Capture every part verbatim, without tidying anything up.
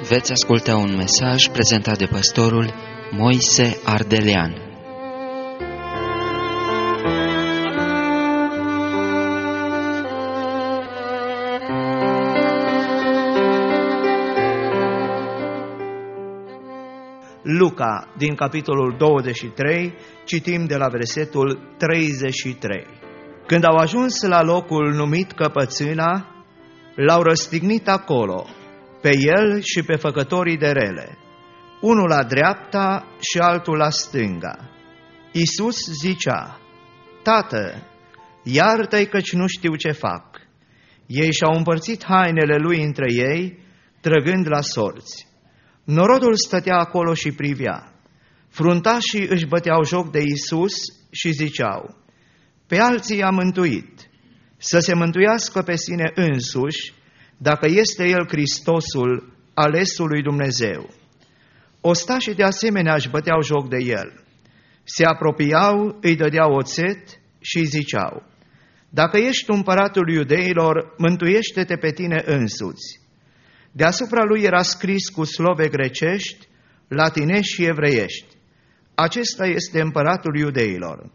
Veți asculta un mesaj prezentat de pastorul Moise Ardelean. Luca, din capitolul douăzeci și trei, citim de la versetul treizeci și trei. Când au ajuns la locul numit Căpățâna, l-au răstignit acolo, pe el și pe făcătorii de rele, unul la dreapta și altul la stânga. Iisus zicea: Tată, iartă-i căci nu știu ce fac. Ei și-au împărțit hainele lui între ei, trăgând la sorți. Norodul stătea acolo și privea. Fruntașii își băteau joc de Iisus și ziceau: Pe alții i-a mântuit, să se mântuiască pe sine însuși, dacă este El Hristosul, alesul lui Dumnezeu. Ostașii de asemenea își băteau joc de El. Se apropiau, îi dădeau oțet și îi ziceau: Dacă ești împăratul iudeilor, mântuiește-te pe tine însuți. Deasupra lui era scris cu slove grecești, latinești și evreiești: Acesta este împăratul iudeilor.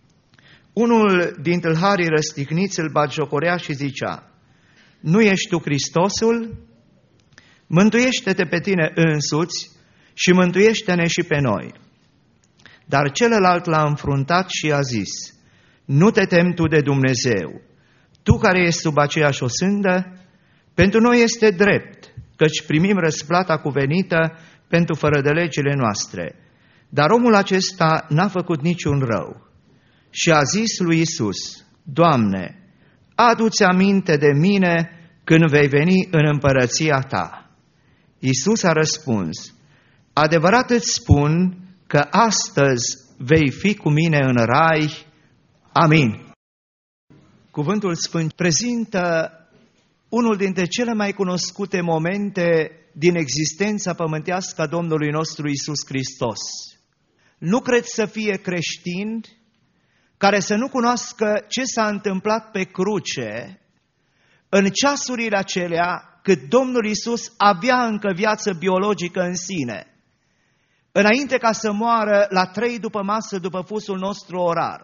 Unul din tâlharii răstigniți îl batjocorea și zicea: Nu ești tu Hristosul? Mântuiește-te pe tine însuți și mântuiește-ne și pe noi. Dar celălalt l-a înfruntat și a zis: Nu te temi tu de Dumnezeu, tu care ești sub aceeași osândă? Pentru noi este drept, căci primim răsplata cuvenită pentru fără de legile noastre. Dar omul acesta n-a făcut niciun rău. Și a zis lui Iisus: Doamne, adu-ți aminte de mine când vei veni în împărăția ta. Iisus a răspuns: Adevărat îți spun că astăzi vei fi cu mine în rai. Amin. Cuvântul Sfânt prezintă unul dintre cele mai cunoscute momente din existența pământească a Domnului nostru Iisus Hristos. Nu cred să fie creștin care să nu cunoască ce s-a întâmplat pe cruce în ceasurile acelea cât Domnul Iisus avea încă viață biologică în sine, înainte ca să moară la trei după masă după fusul nostru orar.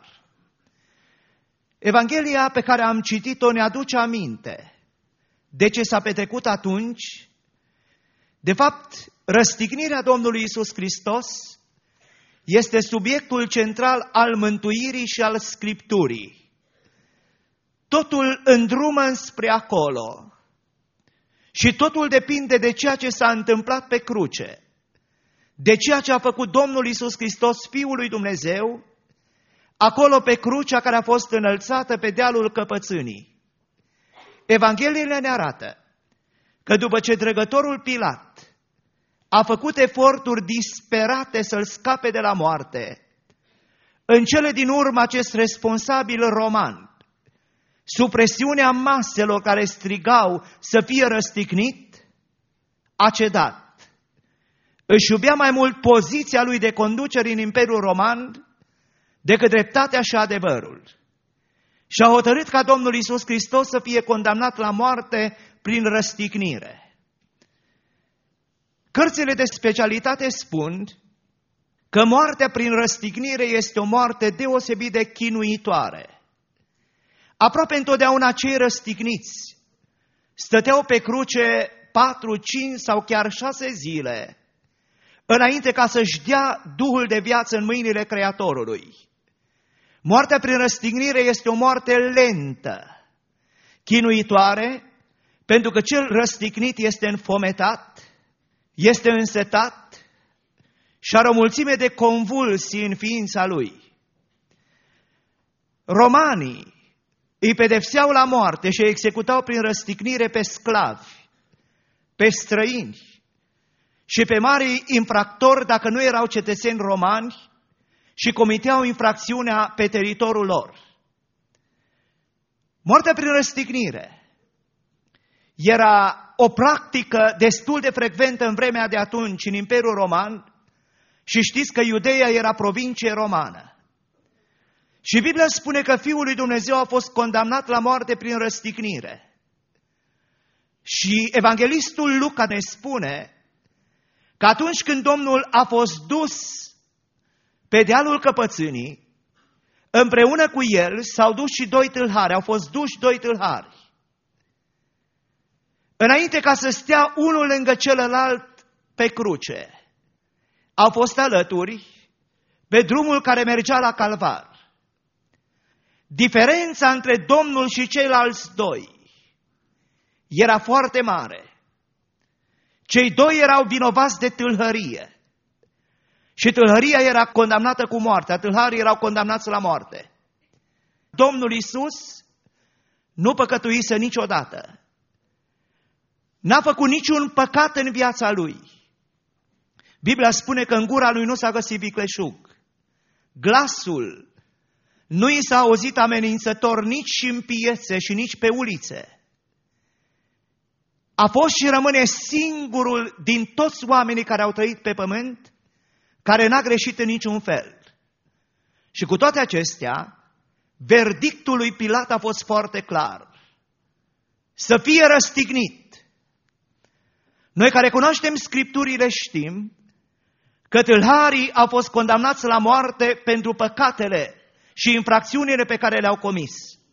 Evanghelia pe care am citit-o ne aduce aminte de ce s-a petrecut atunci. De fapt, răstignirea Domnului Iisus Hristos este subiectul central al mântuirii și al Scripturii. Totul îndrumă înspre acolo și totul depinde de ceea ce s-a întâmplat pe cruce, de ceea ce a făcut Domnul Iisus Hristos, Fiul lui Dumnezeu, acolo pe crucea care a fost înălțată pe dealul Căpățânii. Evangheliile ne arată că după ce dregătorul Pilat a făcut eforturi disperate să-l scape de la moarte, în cele din urmă acest responsabil roman, sub presiunea maselor care strigau să fie răstignit, a cedat. Își iubea mai mult poziția lui de conducere în Imperiul Roman decât dreptatea și adevărul. Și a hotărât ca Domnul Iisus Hristos să fie condamnat la moarte prin răstignire. Cărțile de specialitate spun că moartea prin răstignire este o moarte deosebit de chinuitoare. Aproape întotdeauna cei răstigniți stăteau pe cruce patru, cinci sau chiar șase zile înainte ca să-și dea Duhul de viață în mâinile Creatorului. Moartea prin răstignire este o moarte lentă, chinuitoare, pentru că cel răstignit este înfometat, este însetat și are o mulțime de convulsii în ființa lui. Romanii îi pedepseau la moarte și îi executau prin răstignire pe sclavi, pe străini și pe mari infractori dacă nu erau cetățeni romani și comiteau infracțiunea pe teritoriul lor. Moartea prin răstignire era o practică destul de frecventă în vremea de atunci în Imperiul Roman și știți că Iudeea era provincie romană. Și Biblia spune că Fiul lui Dumnezeu a fost condamnat la moarte prin răstignire. Și evanghelistul Luca ne spune că atunci când Domnul a fost dus pe dealul căpățânii, împreună cu el s-au dus și doi tâlhari, au fost duși doi tâlhari. Înainte ca să stea unul lângă celălalt pe cruce, au fost alături pe drumul care mergea la Calvar. Diferența între Domnul și ceilalți doi era foarte mare. Cei doi erau vinovați de tâlhărie și tâlhăria era condamnată cu moartea, tâlharii erau condamnați la moarte. Domnul Iisus nu păcătuise niciodată. N-a făcut niciun păcat în viața lui. Biblia spune că în gura lui nu s-a găsit vicleșug. Glasul nu i s-a auzit amenințător nici în piețe și nici pe ulițe. A fost și rămâne singurul din toți oamenii care au trăit pe pământ care n-a greșit în niciun fel. Și cu toate acestea, verdictul lui Pilat a fost foarte clar. Să fie răstignit. Noi care cunoaștem Scripturile știm că tâlharii au fost condamnați la moarte pentru păcatele și infracțiunile pe care le-au comis.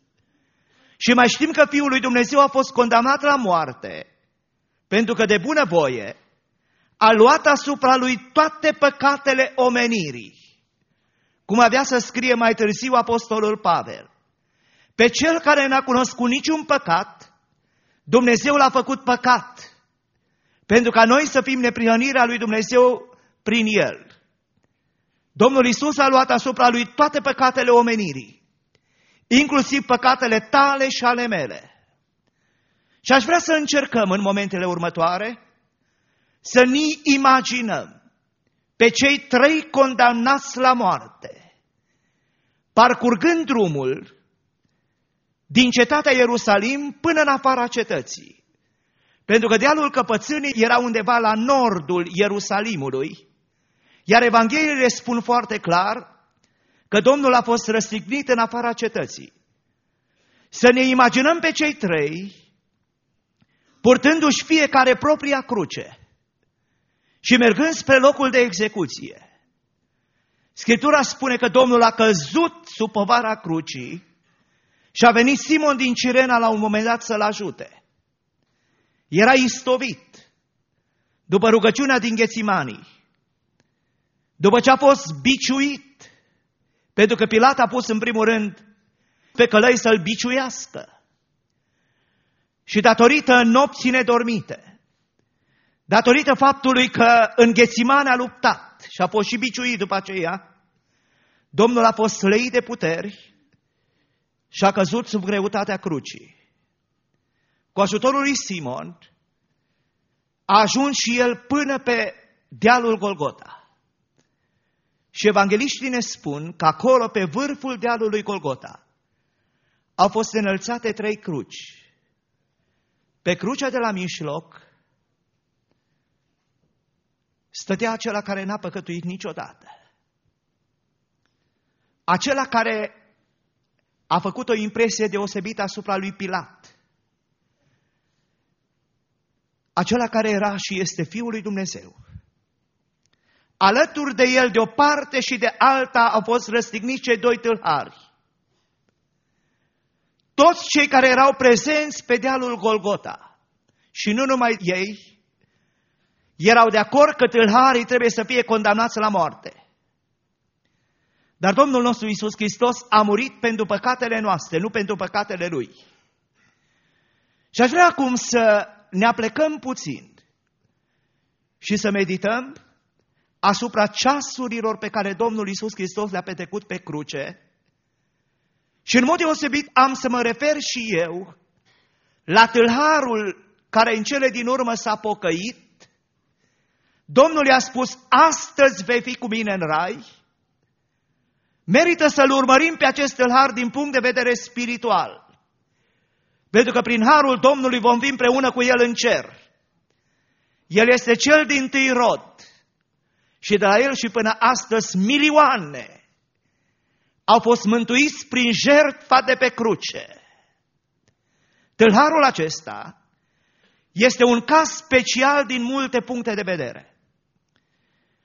Și mai știm că Fiul lui Dumnezeu a fost condamnat la moarte pentru că de bunăvoie a luat asupra lui toate păcatele omenirii. Cum avea să scrie mai târziu apostolul Pavel. Pe cel care n-a cunoscut niciun păcat, Dumnezeu l-a făcut păcat, pentru ca noi să fim neprihănirea lui Dumnezeu prin el. Domnul Iisus a luat asupra lui toate păcatele omenirii, inclusiv păcatele tale și ale mele. Și aș vrea să încercăm în momentele următoare să ne imaginăm pe cei trei condamnați la moarte, parcurgând drumul din cetatea Ierusalim până în afara cetății. Pentru că dealul căpățânii era undeva la nordul Ierusalimului, iar Evangheliile spun foarte clar că Domnul a fost răstignit în afara cetății. Să ne imaginăm pe cei trei purtându-și fiecare propria cruce și mergând spre locul de execuție. Scriptura spune că Domnul a căzut sub povara crucii și a venit Simon din Cirena la un moment dat să-l ajute. Era istovit după rugăciunea din Ghețimanii, după ce a fost biciuit, pentru că Pilat a pus în primul rând pe călăi să-l biciuiască. Și datorită nopții nedormite, datorită faptului că în Ghețimani a luptat și a fost și biciuit după aceea, Domnul a fost slăit de puteri și a căzut sub greutatea crucii. Cu ajutorul lui Simon a ajuns și el până pe dealul Golgota. Și evangheliștii ne spun că acolo, pe vârful dealului Golgota, au fost înălțate trei cruci. Pe crucea de la mijloc stătea acela care n-a păcătuit niciodată. Acela care a făcut o impresie deosebită asupra lui Pilat. Acela care era și este Fiul lui Dumnezeu. Alături de el, de o parte și de alta, au fost răstigniți cei doi tâlhari. Toți cei care erau prezenți pe dealul Golgota, și nu numai ei, erau de acord că tâlharii trebuie să fie condamnați la moarte. Dar Domnul nostru Iisus Hristos a murit pentru păcatele noastre, nu pentru păcatele Lui. Și aș vrea acum să ne aplecăm puțin și să medităm asupra ceasurilor pe care Domnul Iisus Hristos le-a petrecut pe cruce. Și în mod deosebit am să mă refer și eu la tâlharul care în cele din urmă s-a pocăit. Domnul i-a spus, astăzi vei fi cu mine în rai. Merită să-l urmărim pe acest tâlhar din punct de vedere spiritual. Pentru că prin harul Domnului vom fi împreună cu el în cer. El este cel dintâi rod. Și de la el și până astăzi milioane au fost mântuiți prin jertfa de pe cruce. Tâlharul acesta este un caz special din multe puncte de vedere.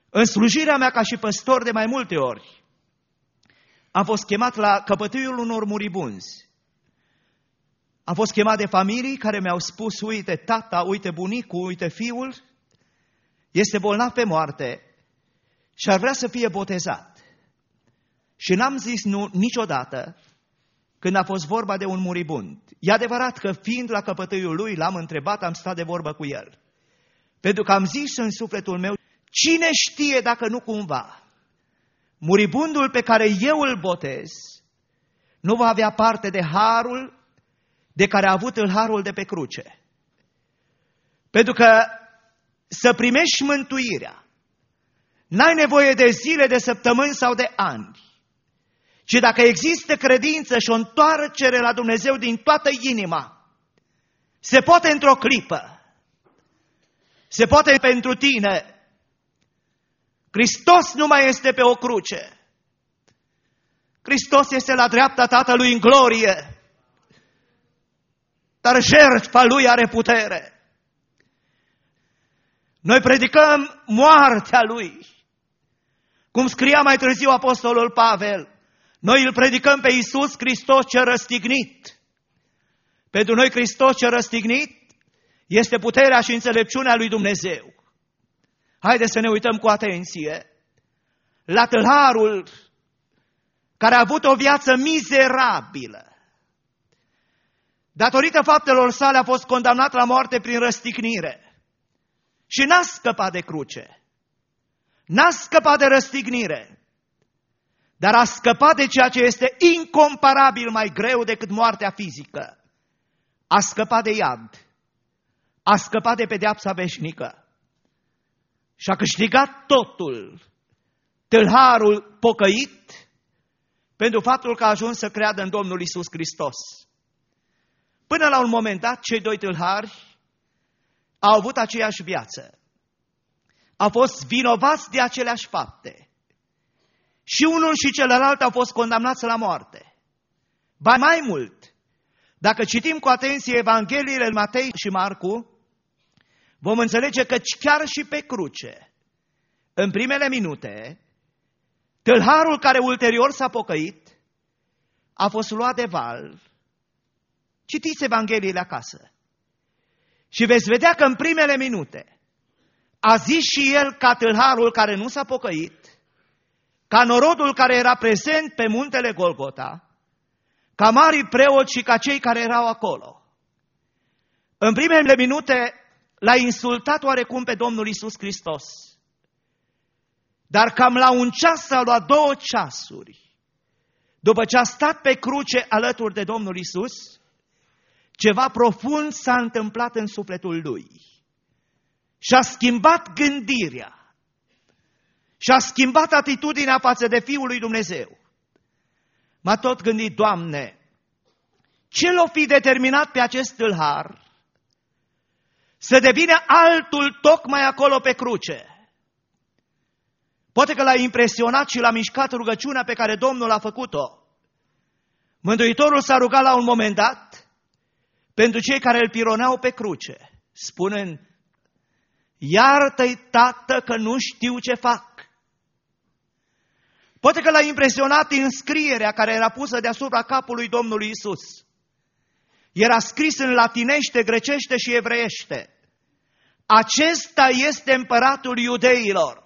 În slujirea mea ca și păstor de mai multe ori, am fost chemat la căpătâiul unor muribunzi. Am fost chemat de familii care mi-au spus, uite tata, uite bunicul, uite fiul, este bolnav pe moarte și ar vrea să fie botezat. Și n-am zis nu niciodată când a fost vorba de un muribund. E adevărat că fiind la căpătâiul lui, l-am întrebat, am stat de vorbă cu el. Pentru că am zis în sufletul meu, cine știe dacă nu cumva muribundul pe care eu îl botez nu va avea parte de harul de care a avut el harul de pe cruce. Pentru că să primești mântuirea, n-ai nevoie de zile, de săptămâni sau de ani, ci dacă există credință și o întoarcere la Dumnezeu din toată inima, se poate într-o clipă, se poate pentru tine. Hristos nu mai este pe o cruce. Hristos este la dreapta Tatălui în glorie, dar jertfa Lui are putere. Noi predicăm moartea Lui. Cum scria mai târziu apostolul Pavel, noi îl predicăm pe Iisus Hristos cel răstignit. Pentru noi Hristos cel răstignit este puterea și înțelepciunea lui Dumnezeu. Haideți să ne uităm cu atenție la tâlharul care a avut o viață mizerabilă. Datorită faptelor sale a fost condamnat la moarte prin răstignire și n-a scăpat de cruce, n-a scăpat de răstignire, dar a scăpat de ceea ce este incomparabil mai greu decât moartea fizică. A scăpat de iad, a scăpat de pedeapsa veșnică și a câștigat totul, tâlharul pocăit, pentru faptul că a ajuns să creadă în Domnul Iisus Hristos. Până la un moment dat, cei doi tâlhari au avut aceeași viață. Au fost vinovați de aceleași fapte. Și unul și celălalt au fost condamnați la moarte. Ba mai mult, dacă citim cu atenție Evangheliile lui Matei și Marcu, vom înțelege că chiar și pe cruce, în primele minute, tâlharul care ulterior s-a pocăit, a fost luat de val. Citiți Evangheliile acasă și veți vedea că în primele minute a zis și el ca tâlharul care nu s-a pocăit, ca norodul care era prezent pe muntele Golgota, ca marii preoți și ca cei care erau acolo. În primele minute l-a insultat oarecum pe Domnul Iisus Hristos, dar cam la un ceas sau la două ceasuri, după ce a stat pe cruce alături de Domnul Iisus, ceva profund s-a întâmplat în sufletul lui. Și-a schimbat gândirea. Și-a schimbat atitudinea față de Fiul lui Dumnezeu. M-a tot gândit, Doamne, ce l-o fi determinat pe acest tâlhar să devină altul tocmai acolo pe cruce? Poate că l-a impresionat și l-a mișcat rugăciunea pe care Domnul a făcut-o. Mântuitorul s-a rugat la un moment dat pentru cei care îl pironeau pe cruce, spunând, iartă-i, Tată, că nu știu ce fac. Poate că l-a impresionat înscrierea care era pusă deasupra capului Domnului Iisus. Era scris în latinește, grecește și evreiește. Acesta este împăratul iudeilor.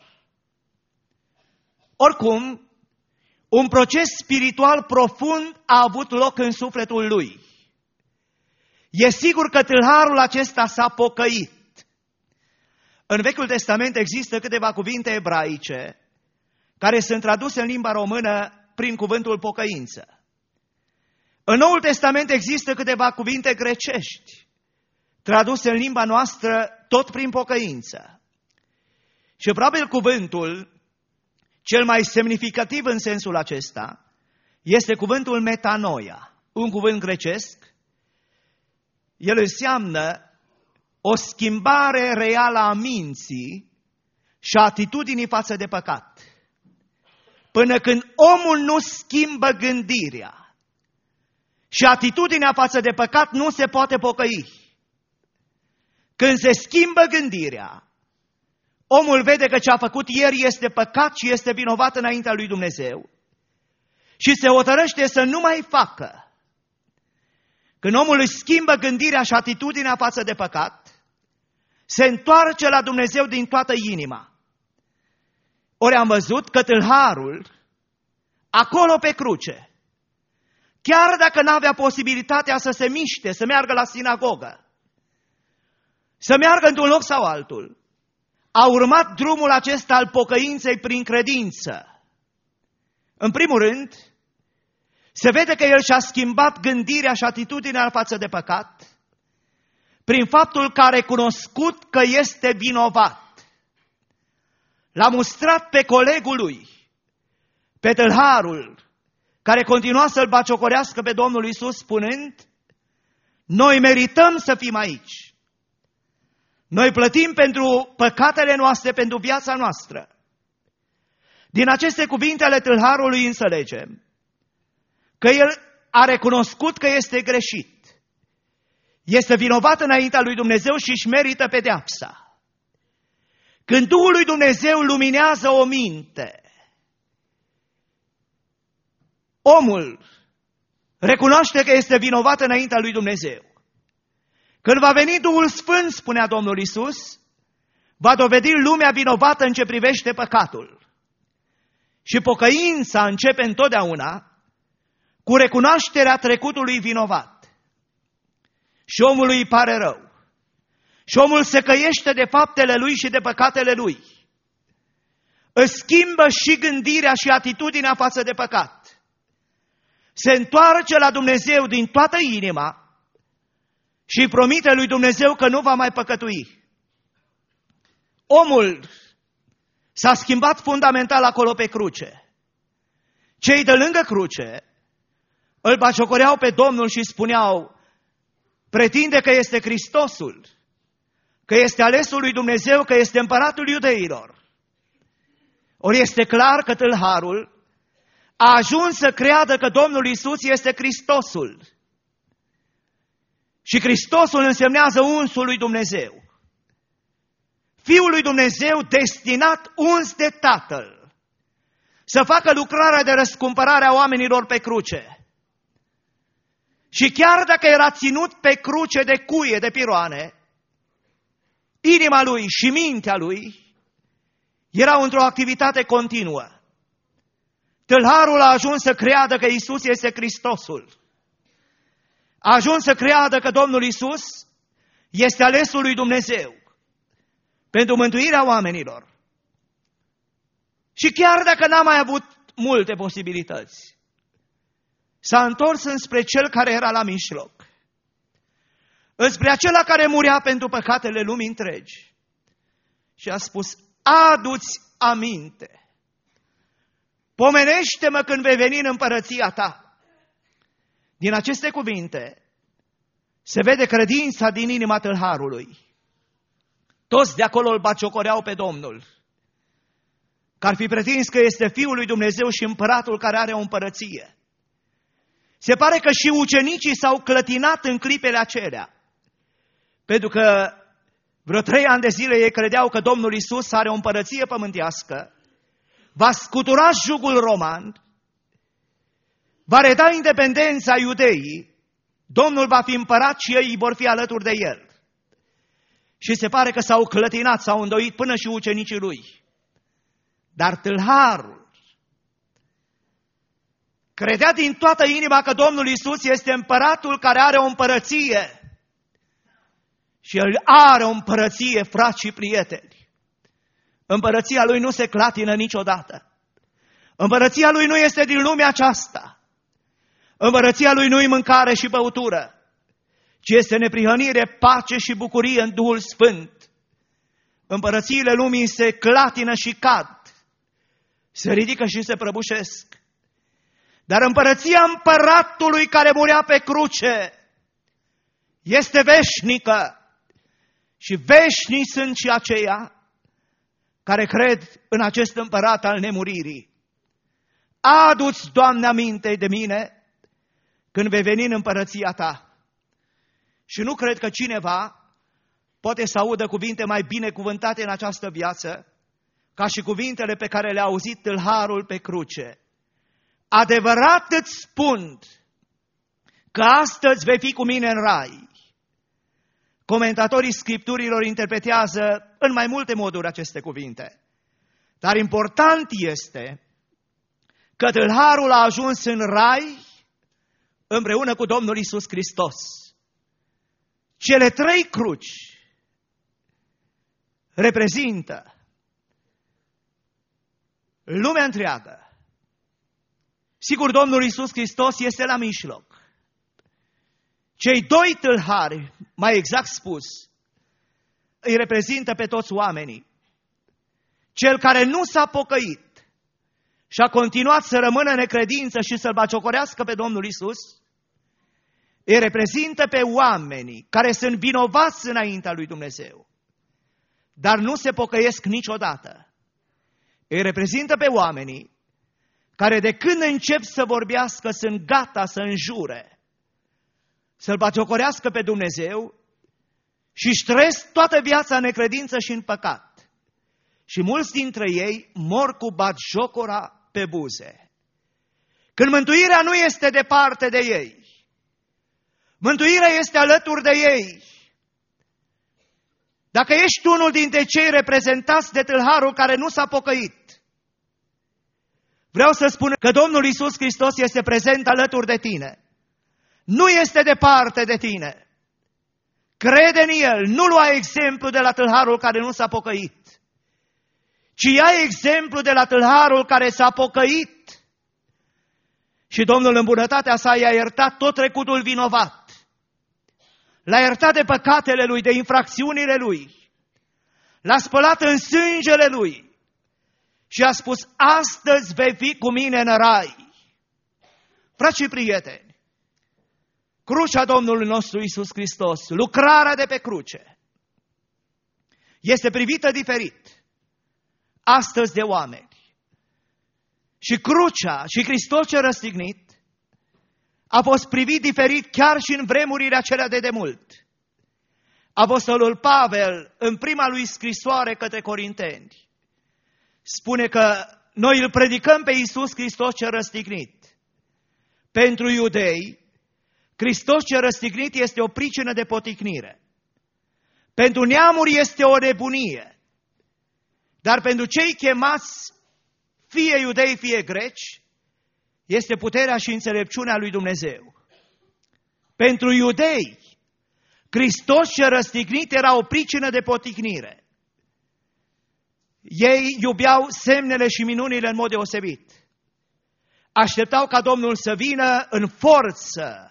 Oricum, un proces spiritual profund a avut loc în sufletul lui. E sigur că tâlharul acesta s-a pocăit. În Vechiul Testament există câteva cuvinte ebraice care sunt traduse în limba română prin cuvântul pocăință. În Noul Testament există câteva cuvinte grecești traduse în limba noastră tot prin pocăință. Și probabil cuvântul cel mai semnificativ în sensul acesta este cuvântul metanoia, un cuvânt grecesc. El înseamnă o schimbare reală a minții și a atitudinii față de păcat. Până când omul nu schimbă gândirea și atitudinea față de păcat, nu se poate pocăi. Când se schimbă gândirea, Omul vede că ce a făcut ieri este păcat și este vinovat înaintea lui Dumnezeu și se hotărăște să nu mai facă. Când omul își schimbă gândirea și atitudinea față de păcat, se întoarce la Dumnezeu din toată inima. Ori am văzut că tâlharul, acolo pe cruce, chiar dacă n-avea posibilitatea să se miște, să meargă la sinagogă, să meargă într-un loc sau altul, a urmat drumul acesta al pocăinței prin credință. În primul rând, se vede că el și-a schimbat gândirea și atitudinea față de păcat prin faptul că a recunoscut că este vinovat. L-a mustrat pe colegul lui, pe tâlharul, care continua să-l batjocorească pe Domnul Iisus spunând: noi merităm să fim aici. Noi plătim pentru păcatele noastre, pentru viața noastră. Din aceste cuvinte ale tâlharului înțelegem că el a recunoscut că este greșit. Este vinovat înaintea lui Dumnezeu și își merită pedeapsa. Când Duhul lui Dumnezeu luminează o minte, omul recunoaște că este vinovat înaintea lui Dumnezeu. Când va veni Duhul Sfânt, spunea Domnul Iisus, va dovedi lumea vinovată în ce privește păcatul. Și pocăința începe întotdeauna cu recunoașterea trecutului vinovat. Și omului îi pare rău. Și omul se căiește de faptele lui și de păcatele lui. Își schimbă și gândirea și atitudinea față de păcat. Se întoarce la Dumnezeu din toată inima și îi promite lui Dumnezeu că nu va mai păcătui. Omul s-a schimbat fundamental acolo pe cruce. Cei de lângă cruce îl batjocoreau pe Domnul și spuneau: pretinde că este Hristosul, că este alesul lui Dumnezeu, că este împăratul iudeilor. Ori este clar că tâlharul a ajuns să creadă că Domnul Iisus este Hristosul. Și Hristosul însemnează unsul lui Dumnezeu. Fiul lui Dumnezeu destinat uns de Tatăl să facă lucrarea de răscumpărare a oamenilor pe cruce. Și chiar dacă era ținut pe cruce de cuie, de piroane, inima lui și mintea lui erau într-o activitate continuă. Tâlharul a ajuns să creadă că Iisus este Hristosul. A ajuns să creadă că Domnul Iisus este alesul lui Dumnezeu pentru mântuirea oamenilor. Și chiar dacă n-a mai avut multe posibilități, s-a întors înspre cel care era la mijloc, înspre acela care murea pentru păcatele lumii întregi și a spus: adu-ți aminte, pomenește-mă când vei veni în împărăția ta. Din aceste cuvinte se vede credința din inima tâlharului. Toți de acolo îl batjocoreau pe Domnul, că ar fi pretins că este Fiul lui Dumnezeu și împăratul care are o împărăție. Se pare că și ucenicii s-au clătinat în clipele acelea, pentru că vreo trei ani de zile ei credeau că Domnul Iisus are o împărăție pământească, va scutura jugul roman, va reda independența iudeii, Domnul va fi împărat și ei vor fi alături de el. Și se pare că s-au clătinat, s-au îndoit până și ucenicii lui. Dar tâlharul credea din toată inima că Domnul Iisus este împăratul care are o împărăție. Și el are o împărăție, frați și prieteni. Împărăția lui nu se clatină niciodată. Împărăția lui nu este din lumea aceasta. Împărăția lui nu-i mâncare și băutură, ci este neprihănire, pace și bucurie în Duhul Sfânt. Împărățiile lumii se clatină și cad, se ridică și se prăbușesc. Dar împărăția împăratului care murea pe cruce este veșnică. Și veșnici sunt și aceia care cred în acest împărat al nemuririi. Adu-ți, Doamne, aminte de mine când vei veni în împărăția ta. Și nu cred că cineva poate să audă cuvinte mai binecuvântate în această viață, ca și cuvintele pe care le-a auzit tâlharul pe cruce. Adevărat îți spun că astăzi vei fi cu mine în rai. Comentatorii Scripturilor interpretează în mai multe moduri aceste cuvinte. Dar important este că tâlharul a ajuns în rai împreună cu Domnul Iisus Hristos. Cele trei cruci reprezintă lumea întreagă. Sigur, Domnul Iisus Hristos este la mijloc. Cei doi tâlhari, mai exact spus, îi reprezintă pe toți oamenii. Cel care nu s-a pocăit și a continuat să rămână în necredință și să-L batjocorească pe Domnul Iisus, îi reprezintă pe oamenii care sunt vinovați înaintea lui Dumnezeu, dar nu se pocăiesc niciodată. Îi reprezintă pe oamenii care de când încep să vorbească sunt gata să înjure, să-L batjocorească pe Dumnezeu și își trăiesc toată viața în necredință și în păcat. Și mulți dintre ei mor cu batjocora pe buze. Când mântuirea nu este departe de ei, mântuirea este alături de ei. Dacă ești unul dintre cei reprezentați de tâlharul care nu s-a pocăit, vreau să spun că Domnul Iisus Hristos este prezent alături de tine. Nu este departe de tine. Crede în El, nu lua exemplu de la tâlharul care nu s-a pocăit, ci ia exemplu de la tâlharul care s-a pocăit. Și Domnul în bunătatea sa i-a iertat tot trecutul vinovat. L-a iertat de păcatele lui, de infracțiunile lui. L-a spălat în sângele lui. Și a spus, astăzi vei fi cu mine în rai. Frați și prieteni, crucea Domnului nostru Iisus Hristos, lucrarea de pe cruce, este privită diferit astăzi de oameni. Și crucea și Hristos ce răstignit a fost privit diferit chiar și în vremurile acelea de demult. Apostolul Pavel, în prima lui scrisoare către Corinteni, spune că noi îl predicăm pe Iisus Hristos ce răstignit. Pentru iudei, Hristos ce răstignit este o pricină de poticnire. Pentru neamuri este o nebunie. Dar pentru cei chemați, fie iudei, fie greci, este puterea și înțelepciunea lui Dumnezeu. Pentru iudei, Hristos ce răstignit era o pricină de poticnire. Ei iubeau semnele și minunile în mod deosebit. Așteptau ca Domnul să vină în forță,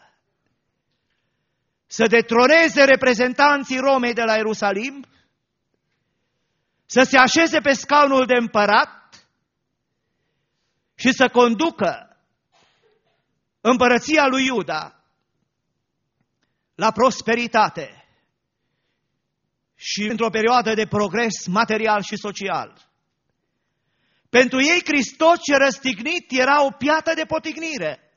să detroneze reprezentanții Romei de la Ierusalim, să se așeze pe scaunul de împărat și să conducă împărăția lui Iuda la prosperitate și într-o perioadă de progres material și social. Pentru ei, Hristos ce răstignit era o piatră de potignire.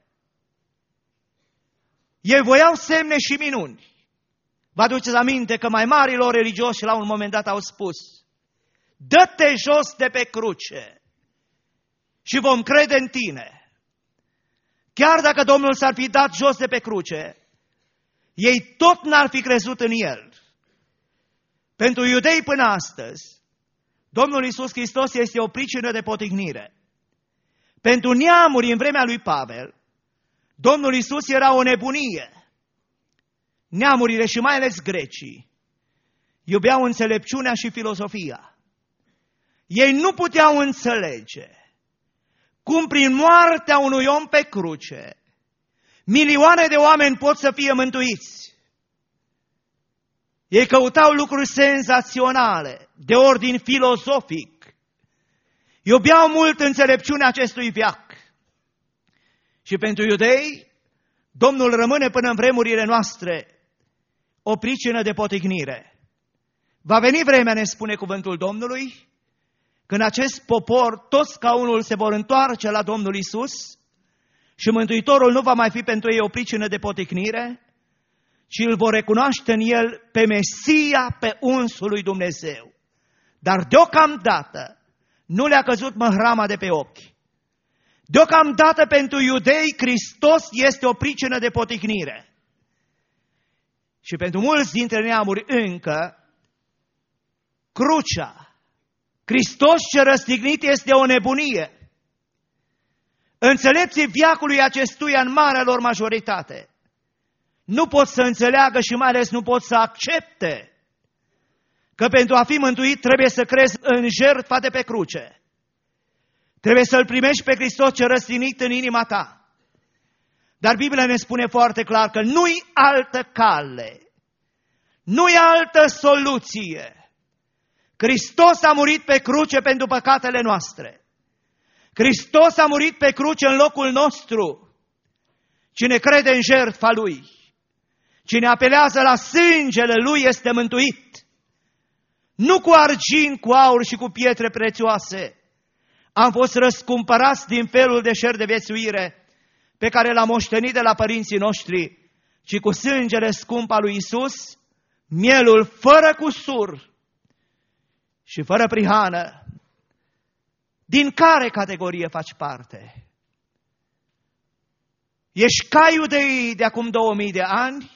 Ei voiau semne și minuni. Vă aduceți aminte că mai marilor religioși la un moment dat au spus: dă-te jos de pe cruce și vom crede în tine. Chiar dacă Domnul s-ar fi dat jos de pe cruce, ei tot n-ar fi crezut în El. Pentru iudei până astăzi, Domnul Iisus Hristos este o pricină de potignire. Pentru neamuri în vremea lui Pavel, Domnul Iisus era o nebunie. Neamurile și mai ales grecii iubeau înțelepciunea și filozofia. Ei nu puteau înțelege cum prin moartea unui om pe cruce milioane de oameni pot să fie mântuiți. Ei căutau lucruri senzaționale, de ordin filozofic. Iubeau mult înțelepciunea acestui veac. Și pentru iudei, Domnul rămâne până în vremurile noastre o pricină de potignire. Va veni vremea, ne spune cuvântul Domnului, când acest popor, toți ca unul, se vor întoarce la Domnul Iisus și Mântuitorul nu va mai fi pentru ei o pricină de poticnire, și îl vor recunoaște în el pe Mesia, pe unsul lui Dumnezeu. Dar deocamdată nu le-a căzut măhrama de pe ochi. Deocamdată pentru iudei, Hristos este o pricină de poticnire. Și pentru mulți dintre neamuri încă, crucea, Hristos ce răstignit este o nebunie. Înțelepții veacului acestuia în marea lor majoritate nu pot să înțeleagă și mai ales nu pot să accepte că pentru a fi mântuit trebuie să crezi în jertfa de pe cruce. Trebuie să-L primești pe Hristos ce răstignit în inima ta. Dar Biblia ne spune foarte clar că nu-i altă cale, nu-i altă soluție. Hristos a murit pe cruce pentru păcatele noastre. Hristos a murit pe cruce în locul nostru. Cine crede în jertfa Lui, cine apelează la sângele Lui este mântuit. Nu cu argint, cu aur și cu pietre prețioase am fost răscumpărați din felul de șer de viețuire pe care l-am moștenit de la părinții noștri, ci cu sângele scump al lui Iisus, mielul fără cusur și fără prihană. Din care categorie faci parte? Ești ca iudeii de acum două mii de ani?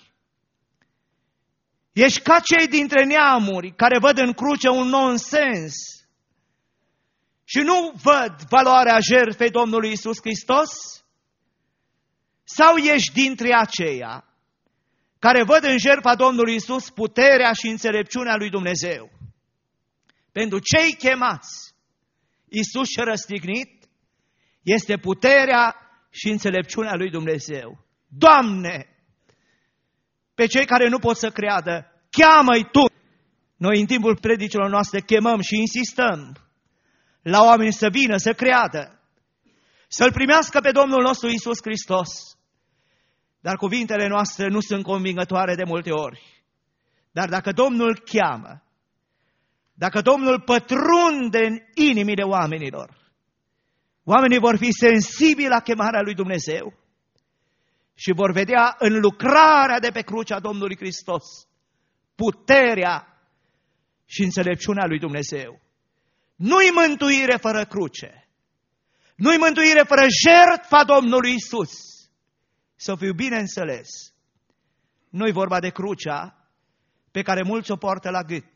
Ești ca cei dintre neamuri care văd în cruce un nonsens și nu văd valoarea jertfei Domnului Iisus Hristos? Sau ești dintre aceia care văd în jertfa Domnului Iisus puterea și înțelepciunea lui Dumnezeu? Pentru cei chemați, Iisus și răstignit este puterea și înțelepciunea lui Dumnezeu. Doamne, pe cei care nu pot să creadă, cheamă-i Tu! Noi în timpul predicilor noastre chemăm și insistăm la oameni să vină, să creadă, să-L primească pe Domnul nostru Iisus Hristos. Dar cuvintele noastre nu sunt convingătoare de multe ori. Dar dacă Domnul cheamă, dacă Domnul pătrunde în inimile oamenilor, oamenii vor fi sensibili la chemarea lui Dumnezeu și vor vedea în lucrarea de pe crucea Domnului Hristos puterea și înțelepciunea lui Dumnezeu. Nu-i mântuire fără cruce, nu-i mântuire fără jertfa Domnului Iisus. Să fiu bine înțeles, nu-i vorba de crucea pe care mulți o poartă la gât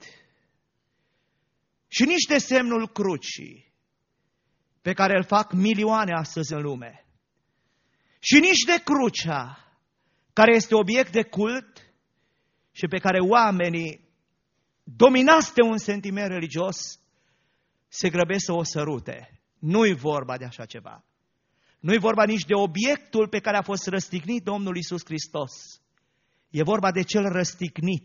și nici de semnul crucii pe care îl fac milioane astăzi în lume și nici de crucea care este obiect de cult și pe care oamenii, dominați de un sentiment religios, se grăbesc să o sărute. Nu-i vorba de așa ceva. Nu-i vorba nici de obiectul pe care a fost răstignit Domnul Iisus Hristos. E vorba de cel răstignit.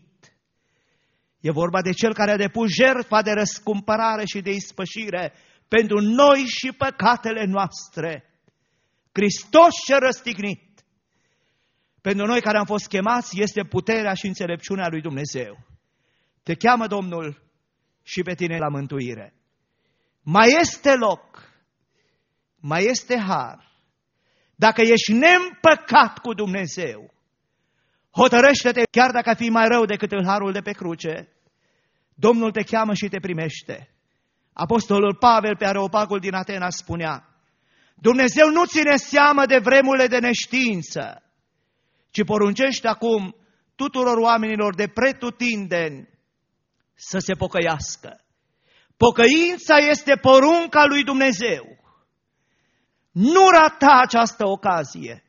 E vorba de cel care a depus jertfa de răscumpărare și de ispășire pentru noi și păcatele noastre. Hristos ce răstignit. Pentru noi care am fost chemați este puterea și înțelepciunea lui Dumnezeu. Te cheamă Domnul și pe tine la mântuire. Mai este loc, mai este har. Dacă ești neîmpăcat cu Dumnezeu, hotărăște-te, chiar dacă fi mai rău decât în harul de pe cruce, Domnul te cheamă și te primește. Apostolul Pavel pe Areopagul din Atena spunea: Dumnezeu nu ține seamă de vremurile de neștiință, ci poruncește acum tuturor oamenilor de pretutindeni să se pocăiască. Pocăința este porunca lui Dumnezeu. Nu rata această ocazie.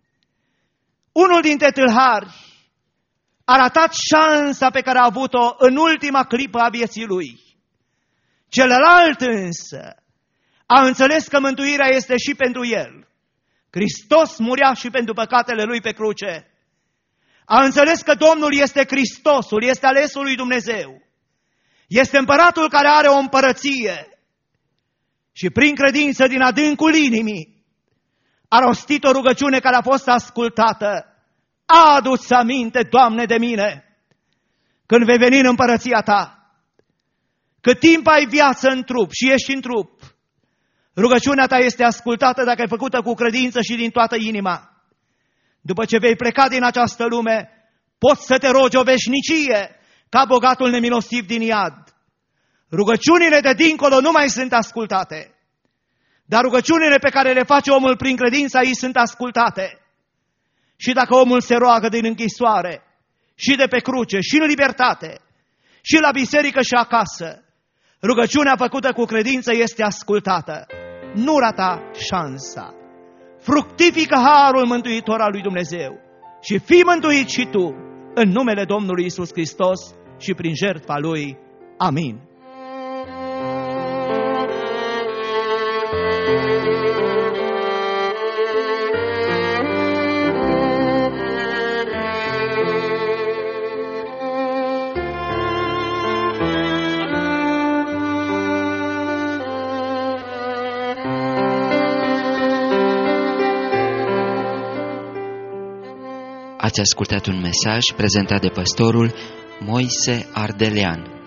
Unul dintre tâlhari a ratat șansa pe care a avut-o în ultima clipă a vieții lui. Celălalt însă a înțeles că mântuirea este și pentru el. Hristos murea și pentru păcatele lui pe cruce. A înțeles că Domnul este Hristosul, este alesul lui Dumnezeu. Este împăratul care are o împărăție. Și prin credință din adâncul inimii a rostit o rugăciune care a fost ascultată. Adu-ți aminte, Doamne, de mine când vei veni în împărăția Ta. Cât timp ai viață în trup și ești în trup, rugăciunea ta este ascultată dacă e făcută cu credință și din toată inima. După ce vei pleca din această lume, Poți să te rogi o veșnicie ca bogatul nemilostiv din iad. Rugăciunile de dincolo nu mai sunt ascultate, dar rugăciunile pe care le face omul prin credință aici sunt ascultate. Și dacă omul se roagă din închisoare, și de pe cruce, și în libertate, și la biserică și acasă, rugăciunea făcută cu credință este ascultată. Nu rata șansa. Fructifică harul mântuitor al lui Dumnezeu și fii mântuit și tu în numele Domnului Iisus Hristos și prin jertfa Lui. Amin. Ați ascultat un mesaj prezentat de pastorul Moise Ardelean.